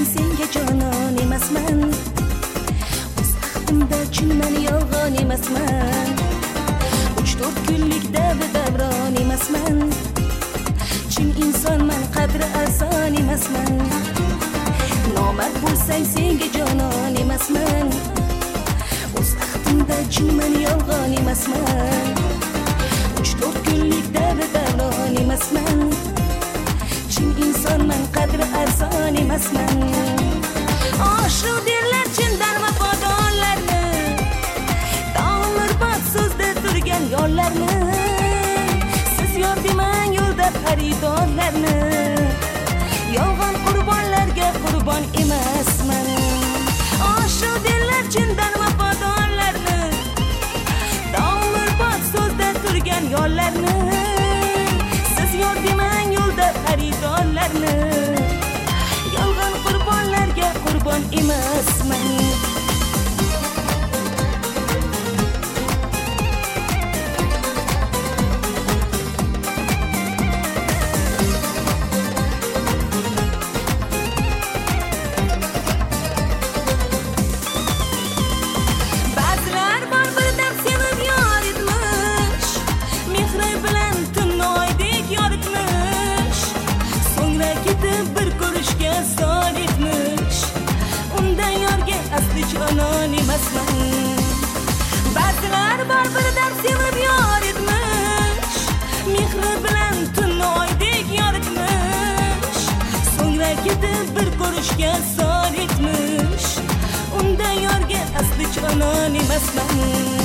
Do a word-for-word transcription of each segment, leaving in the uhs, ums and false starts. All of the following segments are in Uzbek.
senga jonon emasman. O'z ahdimda chinman yolg'on emasman. uch to'rt kunlik davr davron emasman. Chin insonman, qadri arzon emasman. Nomard bo'lsang senga jonon emasman. O'z ahdimda chinman yolg'on emasman. uch to'rt kunlik davr davron emasman. Chin insonman, qadri arzon emasman. Oshu derlar chindan vafodorlarni, ta'mirbod so'zda turgan yo'llarni. Siz yor demang yo'lda xaridorlarni. Yolg'on qurbonlarga qurbon emasman. Oshu derlar chindan vafodorlarni, ta'mirbod so'zda turgan yo'llarni. Siz yor demang yo'lda xaridorlarni. Yolg'on qurbonlarga qurbon emasman. Ba'zilar bor birdan sevib yor etmish, mehri bilan tunni oydek yoritmish. So'ngra ketib bir ko'rishga zor etmish. Undan yorga asli jonon emasman. Ba'zilar bor birdan sevib yor etmish, mehri bilan tunni oydek yoritmish. So'ngra ketib bir ko'rishga zor etmish. Undan yorga asli jonon emasman.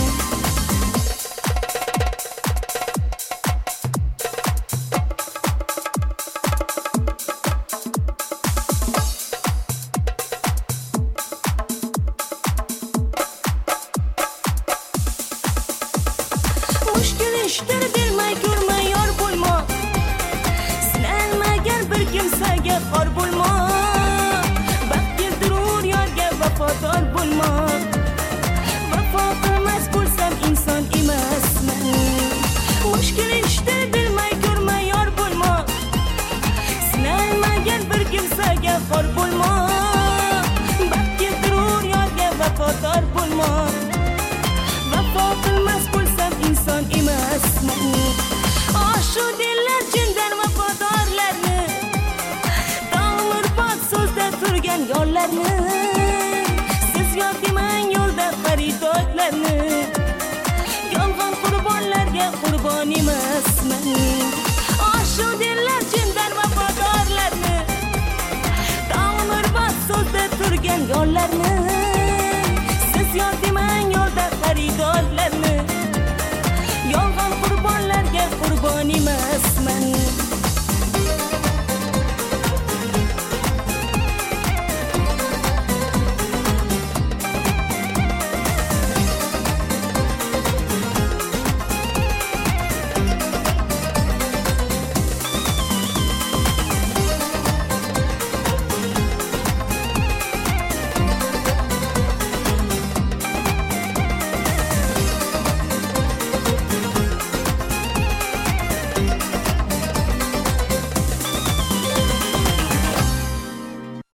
Mushkul ishdir bilmay ko'rmay yor bo'lmoq. Sinalmagan bir kimsaga xor bo'lmoq. Baxt keltirur yorga vafodor bo'lmoq. Vafo qilmas bo'lsam inson emasman. Mushkul ishdir bilmay ko'rmay yor bo'lmoq. Sinalmagan bir kimsaga xor bo'lmoq. Baxt keltirur yorga vafodor bo'lmoq. Vafo qilmas bo'lsam inson emasman. Oshu derlar chindan vafodorlarni, ta'mirbod so'zda turgan yo'llarni. Siz yor demang yo'lda xaridorlarni. Yolg'on qurbonlarga qurbon emasman. Oshu derlar chindan vafodorlarni, ta'mirbod so'zda turgan yo'llarni. Siz yor demang yo'lda xaridorlarni. Yolg'on qurbonlarga qurbon emas.